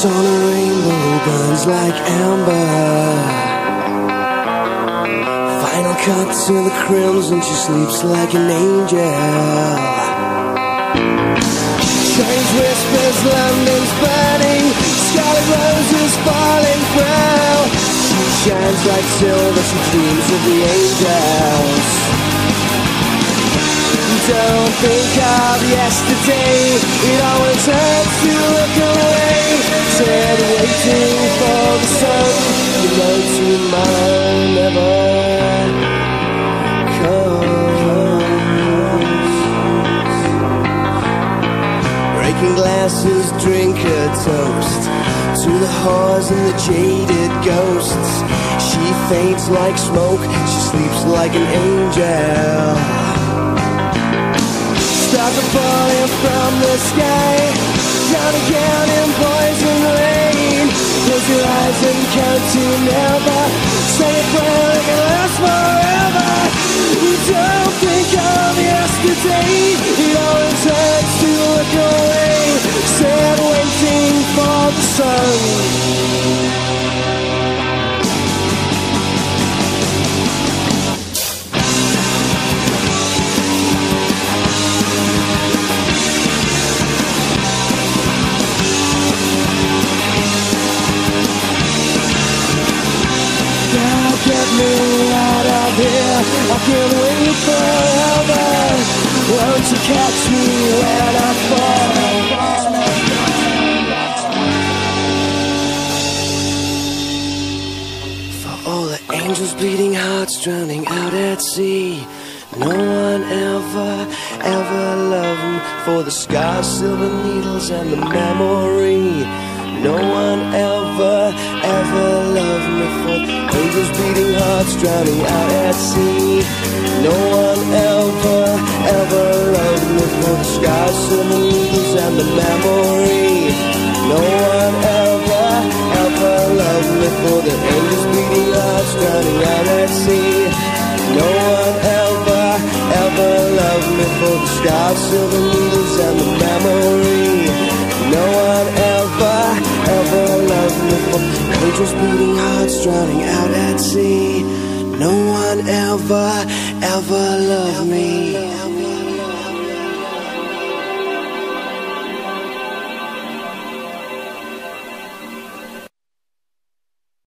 on a rainbow burns like amber. Final cut to the crimson, she sleeps like an angel. Strange whispers, London's burning, scarlet roses falling through. She shines like silver, she dreams of the angels. Don't think of yesterday, it always hurts to look away. Said waiting for the sun, you know tomorrow never comes. Breaking glasses, drink a toast to the whores and the jaded ghosts. She faints like smoke, she sleeps like an angel. Stars are falling from the sky, down again in poison rain. Close your eyes and count to never. Say a prayer that can last forever. Don't think of yesterday, it always hurts to look away. Sad waiting for the sun. Get me out of here, I can't wait forever. Won't you catch me when I fall? For all the angels bleeding hearts drowning out at sea, no one ever loved me. For the scars, silver needles and the memory, no one ever loved me. For angels beating hearts drowning out at sea, no one ever loved me. For the scars, silver needles and the memory, no one ever loved me. For the angels beating hearts drowning out at sea, no one ever loved me. For the scars, silver needles and the memory, no one ever loved me. For angels beating hearts drowning out at sea, no one ever loved me.